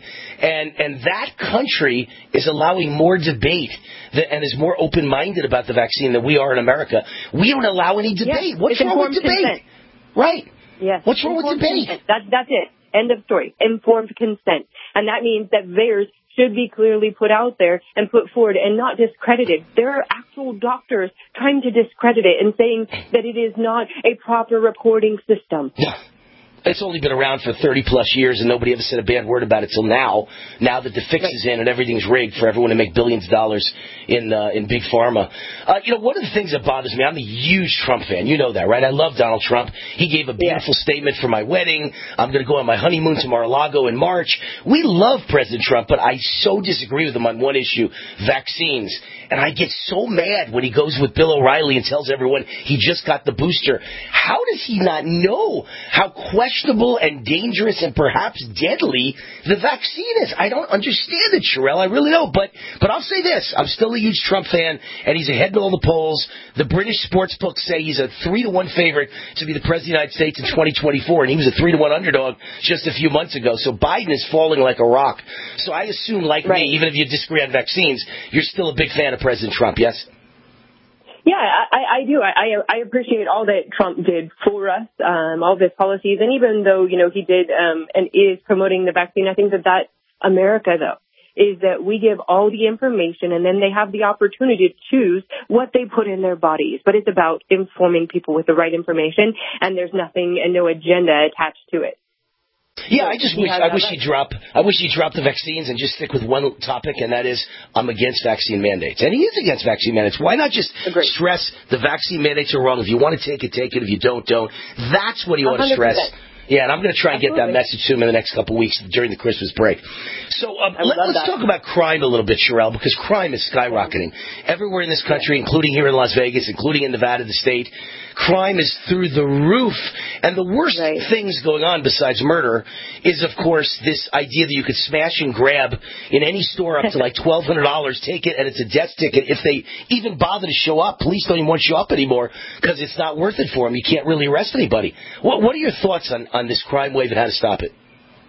And that country is allowing more debate and is more open-minded about the vaccine than we are in America. We don't allow any debate. Yes, What's wrong with debate? Consent. Right. Yes. What's wrong with debate? That's it. End of story. Informed consent. And that means that theirs should be clearly put out there and put forward and not discredited. There are actual doctors trying to discredit it and saying that it is not a proper reporting system. Yeah. It's only been around for 30-plus years, and nobody ever said a bad word about it till now. Now that the fix is in and everything's rigged for everyone to make billions of dollars in big pharma. One of the things that bothers me, I'm a huge Trump fan. You know that, right? I love Donald Trump. He gave a beautiful statement for my wedding. I'm going to go on my honeymoon to Mar-a-Lago in March. We love President Trump, but I so disagree with him on one issue, vaccines. And I get so mad when he goes with Bill O'Reilly and tells everyone he just got the booster. How does he not know how questionable and dangerous and perhaps deadly the vaccine is? I don't understand it, Sherelle. I really don't. But I'll say this. I'm still a huge Trump fan, and he's ahead in all the polls. The British sports books say he's a 3-1 favorite to be the President of the United States in 2024, and he was a 3-1 underdog just a few months ago. So Biden is falling like a rock. So I assume, like me, even if you disagree on vaccines, you're still a big fan of President Trump, yes? Yeah, I do. I appreciate all that Trump did for us, all of his policies. And even though, he did and is promoting the vaccine, I think that's America, though, is that we give all the information and then they have the opportunity to choose what they put in their bodies. But it's about informing people with the right information, and there's nothing and no agenda attached to it. Yeah, I wish he'd drop the vaccines and just stick with one topic, and that is I'm against vaccine mandates. And he is against vaccine mandates. Why not just stress the vaccine mandates are wrong? If you want to take it, take it. If you don't. That's what he ought to stress. Yeah, and I'm going to try and get that message to him in the next couple of weeks during the Christmas break. So let's talk about crime a little bit, Sherelle, because crime is skyrocketing. Everywhere in this country, including here in Las Vegas, including in Nevada, the state, crime is through the roof. And the worst things going on besides murder is, of course, this idea that you could smash and grab in any store up to like $1,200, take it, and it's a death ticket. If they even bother to show up, police don't even want to show up anymore because it's not worth it for them. You can't really arrest anybody. What are your thoughts on this crime wave and how to stop it?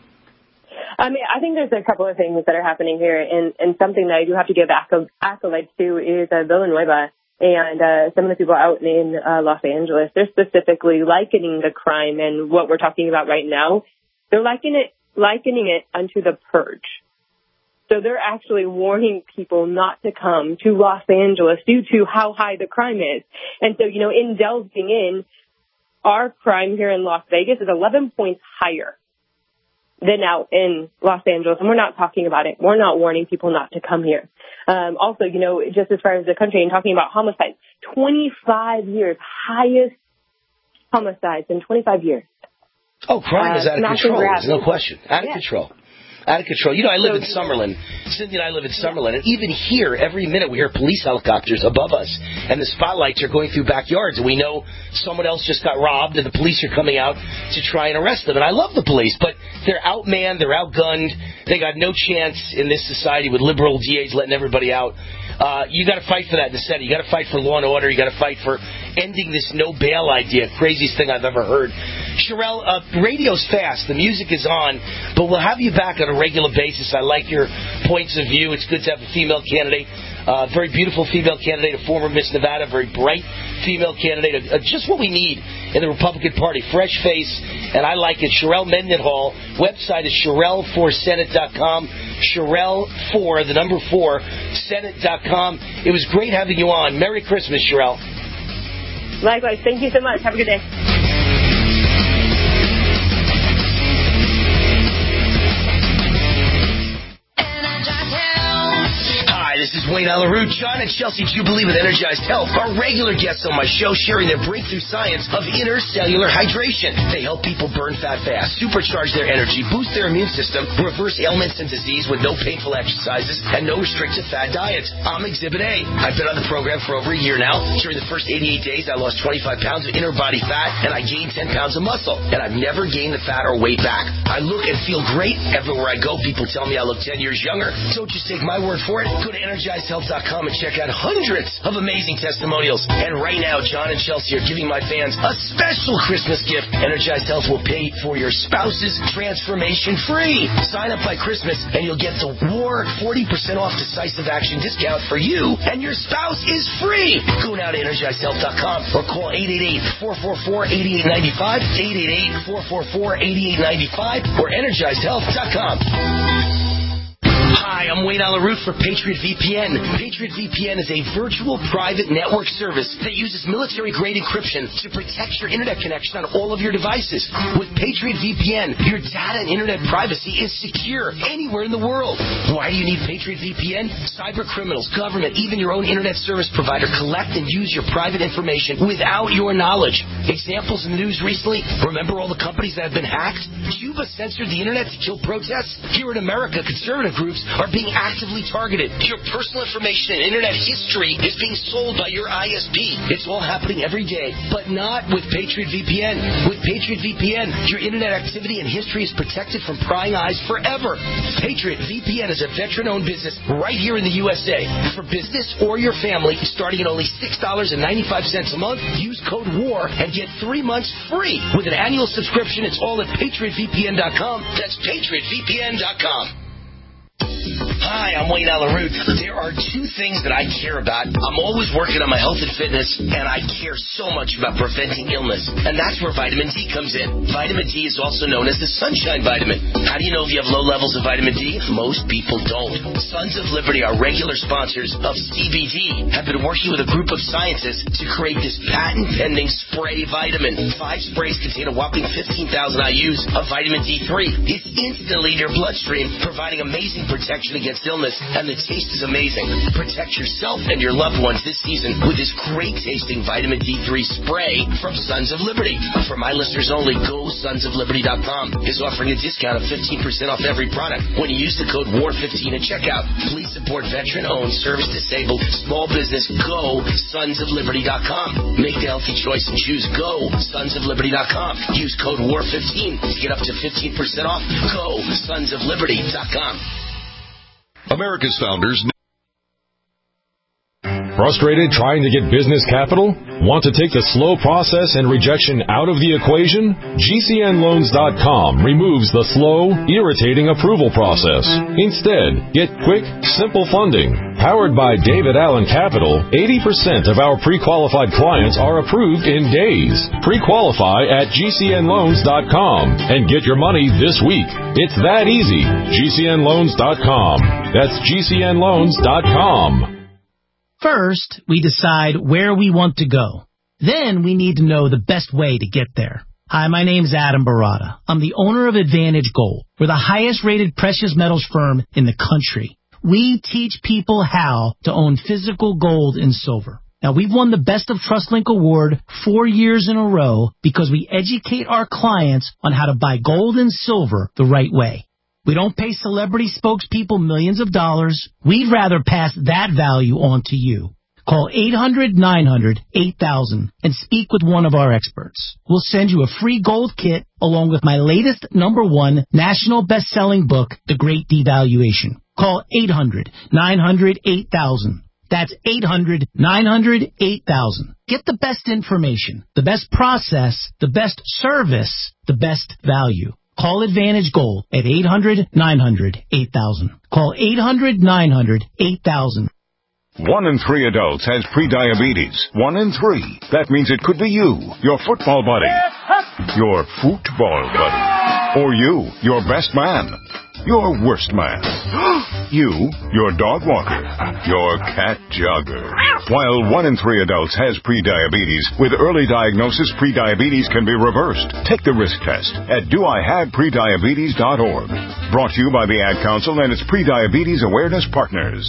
I mean, I think there's a couple of things that are happening here, and something that I do have to give accolades to is Villanueva and some of the people out in Los Angeles. They're specifically likening the crime and what we're talking about right now. They're likening it unto the purge. So they're actually warning people not to come to Los Angeles due to how high the crime is. And so, in delving in, our crime here in Las Vegas is 11 points higher than out in Los Angeles. And we're not talking about it. We're not warning people not to come here. Also, just as far as the country and talking about homicides, 25 years, highest homicides in 25 years. Oh, crime is out of control. There's no question. Out of control. Out of control. I live in Summerlin. Cindy and I live in Summerlin. And even here, every minute we hear police helicopters above us. And the spotlights are going through backyards. And we know someone else just got robbed and the police are coming out to try and arrest them. And I love the police, but they're outmanned, they're outgunned. They got no chance in this society with liberal DAs letting everybody out. You got to fight for that in the Senate. You got to fight for law and order. You got to fight for ending this no bail idea. Craziest thing I've ever heard. Sherelle, radio's fast. The music is on, but we'll have you back on a regular basis. I like your points of view. It's good to have a female candidate. Very beautiful female candidate, a former Miss Nevada, very bright female candidate, just what we need in the Republican Party. Fresh face, and I like it. Sherelle Mendenhall, website is Sherelle4Senate.com. Sherelle4, the number 4, Senate.com. It was great having you on. Merry Christmas, Sherelle. Likewise. Thank you so much. Have a good day. This is Wayne Alaroot. John and Chelsea Jubilee with Energized Health are regular guests on my show, sharing their breakthrough science of intercellular hydration. They help people burn fat fast, supercharge their energy, boost their immune system, reverse ailments and disease with no painful exercises and no restrictive fat diets. I'm Exhibit A. I've been on the program for over a year now. During the first 88 days, I lost 25 pounds of inner body fat, and I gained 10 pounds of muscle. And I've never gained the fat or weight back. I look and feel great. Everywhere I go, people tell me I look 10 years younger. Don't just take my word for it. Go to EnergizedHealth.com and check out hundreds of amazing testimonials. And right now, John and Chelsea are giving my fans a special Christmas gift. Energized Health will pay for your spouse's transformation free. Sign up by Christmas and you'll get the War 40% off decisive action discount for you, and your spouse is free. Go now to EnergizedHealth.com or call 888-444-8895, 888-444-8895, or EnergizedHealth.com. Hi, I'm Wayne Alaroot for Patriot VPN. Patriot VPN is a virtual private network service that uses military-grade encryption to protect your internet connection on all of your devices. With Patriot VPN, your data and internet privacy is secure anywhere in the world. Why do you need Patriot VPN? Cyber criminals, government, even your own internet service provider collect and use your private information without your knowledge. Examples in the news recently, remember all the companies that have been hacked? Cuba censored the internet to kill protests. Here in America, conservative groups are being actively targeted. Your personal information and internet history is being sold by your ISP. It's all happening every day, but not with Patriot VPN. With Patriot VPN, your internet activity and history is protected from prying eyes forever. Patriot VPN is a veteran-owned business right here in the USA. For business or your family, starting at only $6.95 a month, use code WAR and get 3 months free. With an annual subscription, it's all at PatriotVPN.com. That's PatriotVPN.com. Hi, I'm Wayne Alaroot. There are two things that I care about. I'm always working on my health and fitness, and I care so much about preventing illness. And that's where vitamin D comes in. Vitamin D is also known as the sunshine vitamin. How do you know if you have low levels of vitamin D? Most people don't. Sons of Liberty, our regular sponsors of CBD, have been working with a group of scientists to create this patent-pending spray vitamin. 5 sprays contain a whopping 15,000 IUs of vitamin D3. It's instantly in your bloodstream, providing amazing protection against stillness, and the taste is amazing. Protect yourself and your loved ones this season with this great-tasting vitamin D3 spray from Sons of Liberty. For my listeners only, GoSonsOfLiberty.com is offering a discount of 15% off every product when you use the code WAR15 at checkout. Please support veteran-owned, service-disabled, small business. GoSonsOfLiberty.com. Make the healthy choice and choose GoSonsOfLiberty.com. Use code WAR15 to get up to 15% off. GoSonsOfLiberty.com. America's founders. Frustrated trying to get business capital? Want to take the slow process and rejection out of the equation? GCNLoans.com removes the slow, irritating approval process. Instead, get quick, simple funding. Powered by David Allen Capital, 80% of our pre-qualified clients are approved in days. Pre-qualify at GCNLoans.com and get your money this week. It's that easy. GCNLoans.com. That's GCNLoans.com. First, we decide where we want to go. Then we need to know the best way to get there. Hi, my name's Adam Barada. I'm the owner of Advantage Gold. We're the highest-rated precious metals firm in the country. We teach people how to own physical gold and silver. Now, we've won the Best of TrustLink Award 4 years in a row because we educate our clients on how to buy gold and silver the right way. We don't pay celebrity spokespeople millions of dollars. We'd rather pass that value on to you. Call 800-900-8000 and speak with one of our experts. We'll send you a free gold kit along with my latest #1 national best-selling book, The Great Devaluation. Call 800-900-8000. That's 800-900-8000. Get the best information, the best process, the best service, the best value. Call Advantage Gold at 800-900-8000. Call 800-900-8000. 1 in 3 adults has prediabetes. 1 in 3. That means it could be you, your football buddy, your football buddy, or you, your best man, your worst man, you, your dog walker, your cat jogger. While 1 in 3 adults has prediabetes, with early diagnosis, prediabetes can be reversed. Take the risk test at doihaveprediabetes.org. Brought to you by the Ad Council and its Prediabetes Awareness Partners.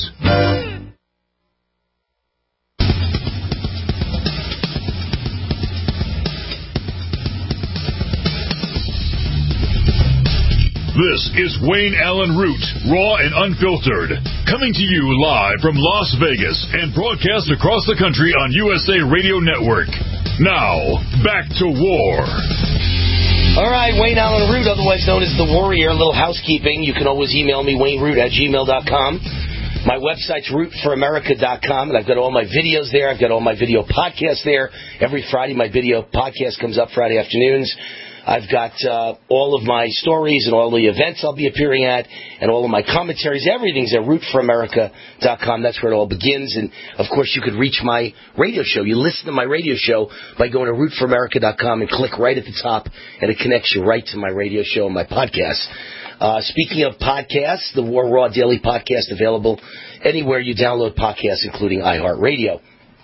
This is Wayne Allen Root, raw and unfiltered, coming to you live from Las Vegas and broadcast across the country on USA Radio Network. Now, back to war. All right, Wayne Allen Root, otherwise known as The Warrior. A little housekeeping. You can always email me, WayneRoot@gmail.com. My website's rootforamerica.com, and I've got all my videos there. I've got all my video podcasts there. Every Friday, my video podcast comes up Friday afternoons. I've got all of my stories and all the events I'll be appearing at and all of my commentaries. Everything's at rootforamerica.com. That's where it all begins. And, of course, you could reach my radio show. You listen to my radio show by going to rootforamerica.com and click right at the top, and it connects you right to my radio show and my podcast. Speaking of podcasts, the War Raw Daily Podcast available anywhere you download podcasts, including iHeartRadio.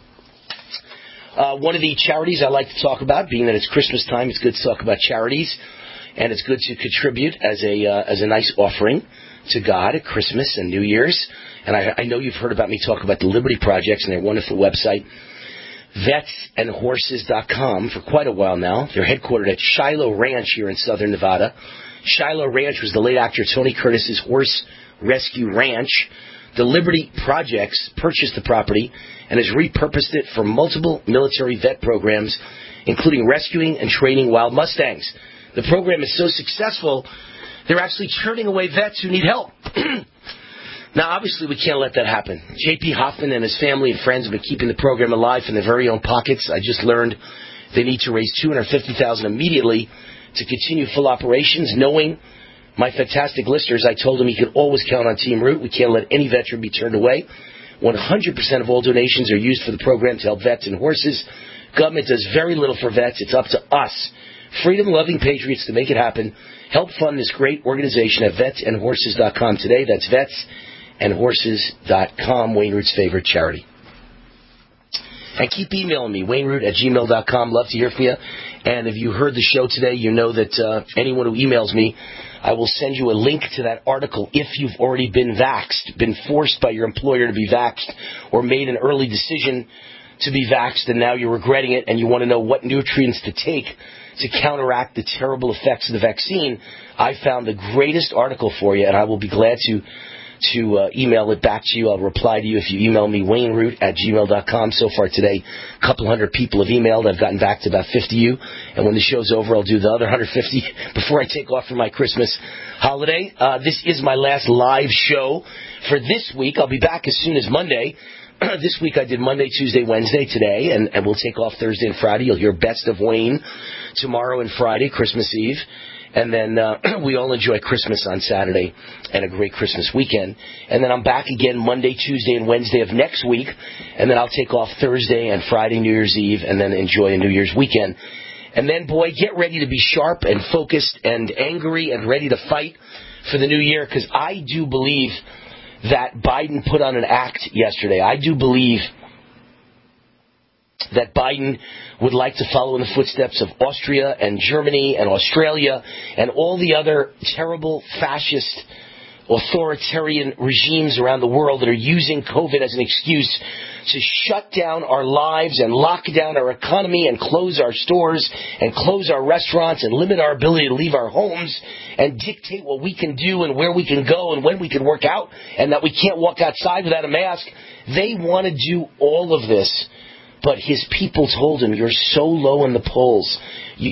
One of the charities I like to talk about, being that it's Christmas time, it's good to talk about charities, and it's good to contribute as a nice offering to God at Christmas and New Year's. And I know you've heard about me talk about the Liberty Projects and their wonderful website, vetsandhorses.com, for quite a while now. They're headquartered at Shiloh Ranch here in southern Nevada. Shiloh Ranch was the late actor Tony Curtis's horse rescue ranch. The Liberty Projects purchased the property and has repurposed it for multiple military vet programs, including rescuing and training wild Mustangs. The program is so successful, they're actually turning away vets who need help. Now, obviously, we can't let that happen. J.P. Hoffman and his family and friends have been keeping the program alive in their very own pockets. I just learned they need to raise $250,000 immediately to continue full operations, knowing my fantastic listeners. I told them he could always count on Team Root. We can't let any veteran be turned away. 100% of all donations are used for the program to help vets and horses. Government does very little for vets. It's up to us, freedom-loving patriots, to make it happen. Help fund this great organization at vetsandhorses.com today. That's vetsandhorses.com, Wayne Root's favorite charity. And keep emailing me, wayneroot@gmail.com. Love to hear from you. And if you heard the show today, you know that anyone who emails me, I will send you a link to that article if you've already been vaxxed, been forced by your employer to be vaxxed, or made an early decision to be vaxxed and now you're regretting it and you want to know what nutrients to take to counteract the terrible effects of the vaccine. I found the greatest article for you, and I will be glad to email it back to you. I'll reply to you if you email me, wayneroot@gmail.com. So far today, a couple hundred people have emailed. I've gotten back to about 50 of you. And when the show's over, I'll do the other 150 before I take off for my Christmas holiday. This is my last live show for this week. I'll be back as soon as Monday. This week I did Monday, Tuesday, Wednesday today, and we'll take off Thursday and Friday. You'll hear Best of Wayne tomorrow and Friday, Christmas Eve. And then we all enjoy Christmas on Saturday and a great Christmas weekend. And then I'm back again Monday, Tuesday, and Wednesday of next week. And then I'll take off Thursday and Friday, New Year's Eve, and then enjoy a New Year's weekend. And then, boy, get ready to be sharp and focused and angry and ready to fight for the new year, because I do believe that Biden put on an act yesterday. I do believe that Biden would like to follow in the footsteps of Austria and Germany and Australia and all the other terrible fascist authoritarian regimes around the world that are using COVID as an excuse to shut down our lives and lock down our economy and close our stores and close our restaurants and limit our ability to leave our homes and dictate what we can do and where we can go and when we can work out and that we can't walk outside without a mask. They want to do all of this. But his people told him, you're so low in the polls, you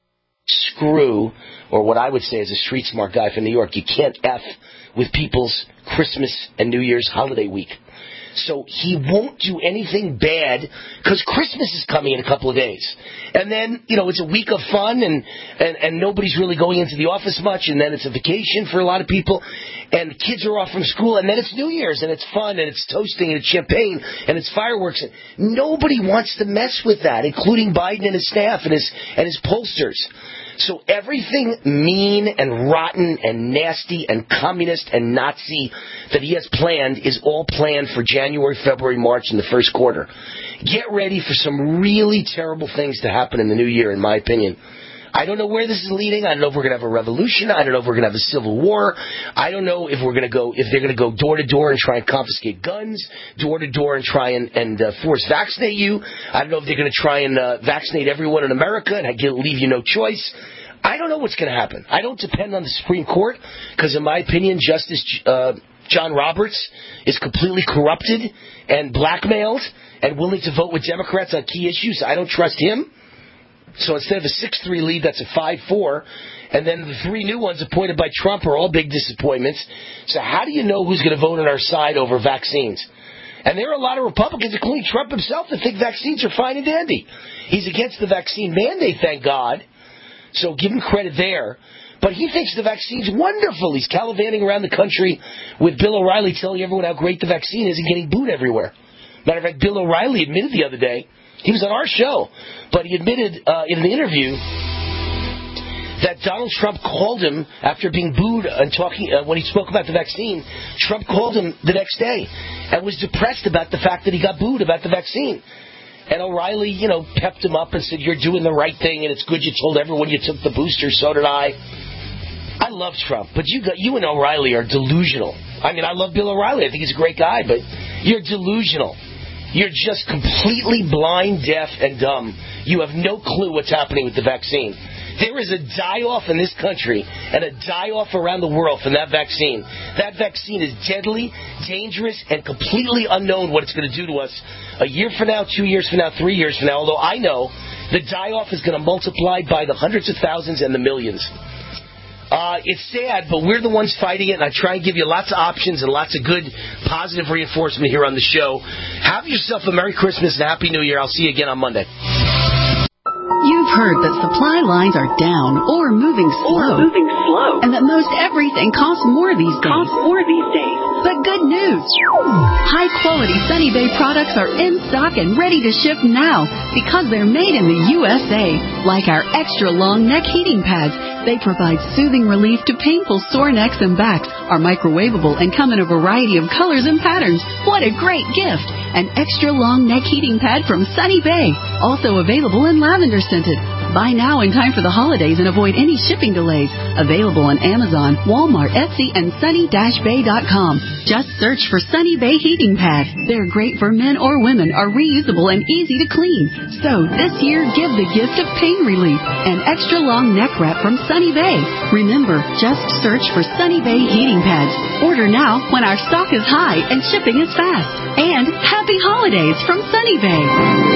screw, or what I would say as a street smart guy from New York, you can't F with people's Christmas and New Year's holiday week. So he won't do anything bad because Christmas is coming in a couple of days. And then, it's a week of fun and nobody's really going into the office much. And then it's a vacation for a lot of people. And kids are off from school. And then it's New Year's and it's fun and it's toasting and it's champagne and it's fireworks. And nobody wants to mess with that, including Biden and his staff and his pollsters. So everything mean and rotten and nasty and communist and Nazi that he has planned is all planned for January, February, March, and the first quarter. Get ready for some really terrible things to happen in the new year, in my opinion. I don't know where this is leading. I don't know if we're going to have a revolution. I don't know if we're going to have a civil war. I don't know if they're going to go door to door and try and confiscate guns, door to door and try and force vaccinate you. I don't know if they're going to try and vaccinate everyone in America and leave you no choice. I don't know what's going to happen. I don't depend on the Supreme Court because, in my opinion, Justice John Roberts is completely corrupted and blackmailed and willing to vote with Democrats on key issues. I don't trust him. So instead of a 6-3 lead, that's a 5-4. And then the three new ones appointed by Trump are all big disappointments. So how do you know who's going to vote on our side over vaccines? And there are a lot of Republicans, including Trump himself, that think vaccines are fine and dandy. He's against the vaccine mandate, thank God. So give him credit there. But he thinks the vaccine's wonderful. He's gallivanting around the country with Bill O'Reilly telling everyone how great the vaccine is and getting booed everywhere. Matter of fact, Bill O'Reilly admitted the other day, he was on our show, but he admitted in an interview that Donald Trump called him after being booed and talking when he spoke about the vaccine. Trump called him the next day and was depressed about the fact that he got booed about the vaccine. And O'Reilly, pepped him up and said, you're doing the right thing and it's good you told everyone you took the booster, so did I. I love Trump, but you and O'Reilly are delusional. I mean, I love Bill O'Reilly. I think he's a great guy, but you're delusional. You're just completely blind, deaf, and dumb. You have no clue what's happening with the vaccine. There is a die-off in this country and a die-off around the world from that vaccine. That vaccine is deadly, dangerous, and completely unknown what it's going to do to us a year from now, 2 years from now, 3 years from now, although I know the die-off is going to multiply by the hundreds of thousands and the millions. It's sad, but we're the ones fighting it, and I try and give you lots of options and lots of good, positive reinforcement here on the show. Have yourself a Merry Christmas and a Happy New Year. I'll see you again on Monday. You've heard that supply lines are down or moving slow. And that most everything costs more these days. But good news. High-quality Sunny Bay products are in stock and ready to ship now because they're made in the USA. Like our extra-long neck heating pads. They provide soothing relief to painful sore necks and backs, are microwavable, and come in a variety of colors and patterns. What a great gift! An extra-long neck heating pad from Sunny Bay. Also available in lavender scented. Buy now in time for the holidays and avoid any shipping delays. Available on Amazon, Walmart, Etsy, and sunny-bay.com. Just search for Sunny Bay Heating Pad. They're great for men or women, are reusable and easy to clean. So this year, give the gift of pain relief. An extra-long neck wrap from Sunny Bay. Remember, just search for Sunny Bay Heating Pads. Order now when our stock is high and shipping is fast. And happy holidays from Sunny Bay.